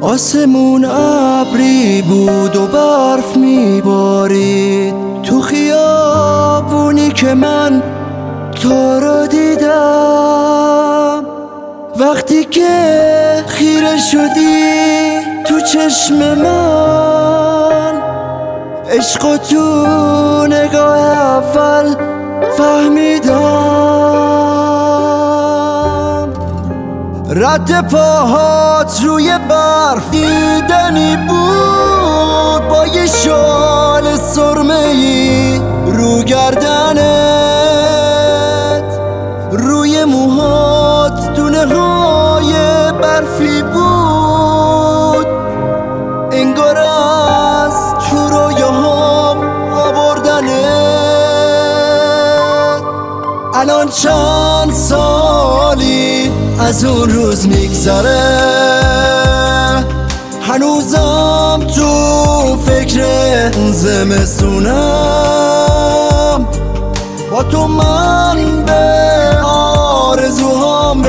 آسمون ابری بود و برف میبارید تو خیابونی که من تو رو دیدم. وقتی که خیره شدی تو چشم من، عشق و تو نگاه اول فهمیدم. رد پاهات روی برف دیدنی بود، با یه شال سرمه‌ای رو گردنت، روی موهات دونه‌های برفی بود، انگار از تو رویاهام آوردنت. الان چند سالی از اون روز میگذره، هنوزم تو فکر اون زمستونم. با تو من به آرزوهام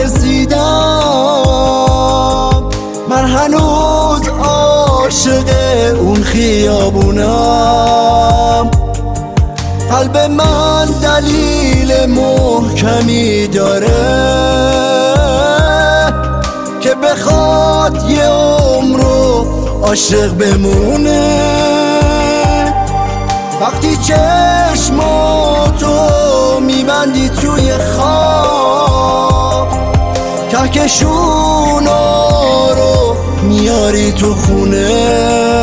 رسیدم، من هنوز عاشق اون خیابونم. قلب من دلیل محکمی داره که بخواد یه عمرو عاشق بمونه. وقتی چشماتو میبندی توی خواب، کهکشونا رو میاری تو خونه.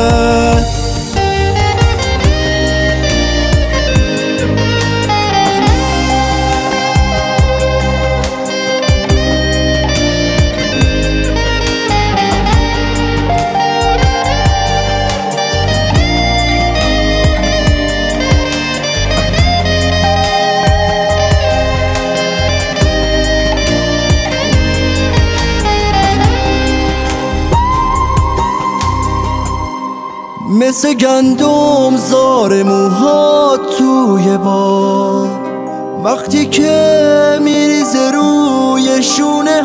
مثل گندم زار موهات توی باد، وقتی که میریزه روی شونه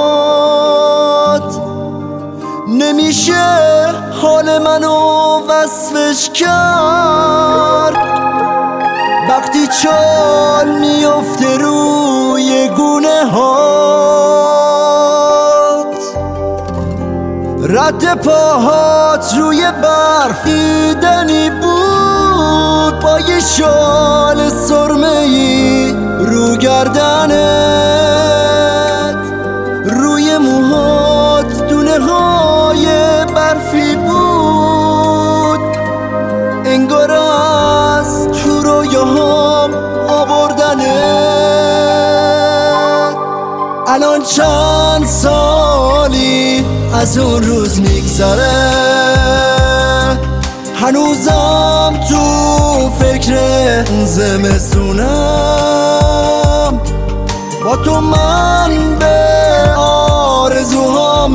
هات، نمیشه حال منو وصفش کرد. وقتی چال میفته روی گونه هات، رد پاهات روی برف دیدنی بود، با یه شال سرمه‌ای رو گردنت، روی موهات دونه‌های برفی بود، انگار از تو رویاهام آوردنت. الان چند سالی از اون روز میگذره، هنوزم تو فکر اون زمستونم. با تو من به آرزوهام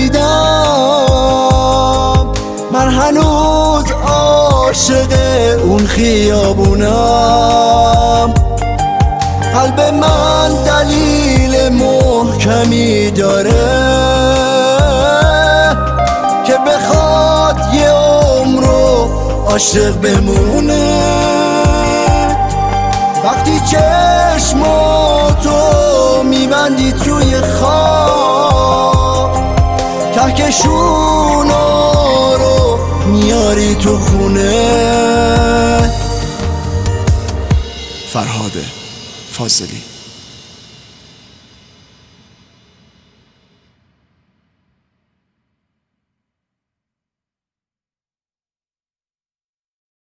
رسیدم، من هنوز عاشق اون خیابونم. قلب من دلیل محکمی داره که بخواد یه عمرو عاشق بمونه. وقتی چشماتو میبندی توی خواب، کهکشونا رو میاری تو خونه. فرهاد فاضلی.